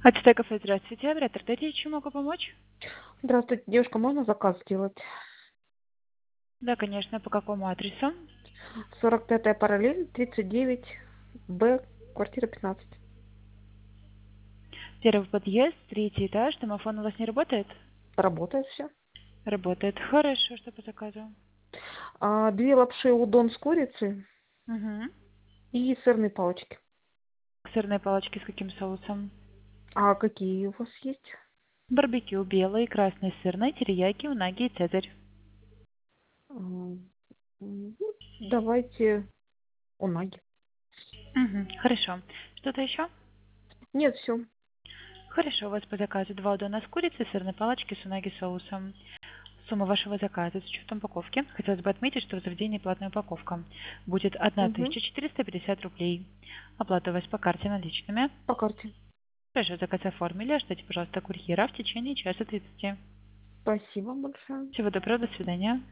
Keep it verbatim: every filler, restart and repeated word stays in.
Ацтеков, здравствуйте. Оператор Т, чем могу помочь? Здравствуйте, девушка, можно заказ сделать? Да, конечно. По какому адресу? сорок пятая параллель, тридцать девять Б, квартира пятнадцать. Первый подъезд, третий этаж. Домофон у вас не работает? Работает все. Работает. Хорошо. Что по заказу? А, две лапши удон с курицей Угу. и сырные палочки. Сырные палочки с каким соусом? А какие у вас есть? Барбекю, белый, красный, сырный, терияки, унаги и цезарь. А, м, ну, давайте унаги. Угу. Хорошо. Что-то еще? Нет, все. Хорошо. У вас по заказу два удона с курицей, сырные палочки с унаги соусом. Сумма вашего заказа с учетом упаковки. Хотелось бы отметить, что в заведении платная упаковка. Будет Угу. тысяча четыреста пятьдесят рублей. Оплата у вас по карте наличными. По карте. Хорошо, заказ оформили. Ждите, пожалуйста, курьера в течение часа тридцати. Спасибо большое. Всего доброго, до свидания.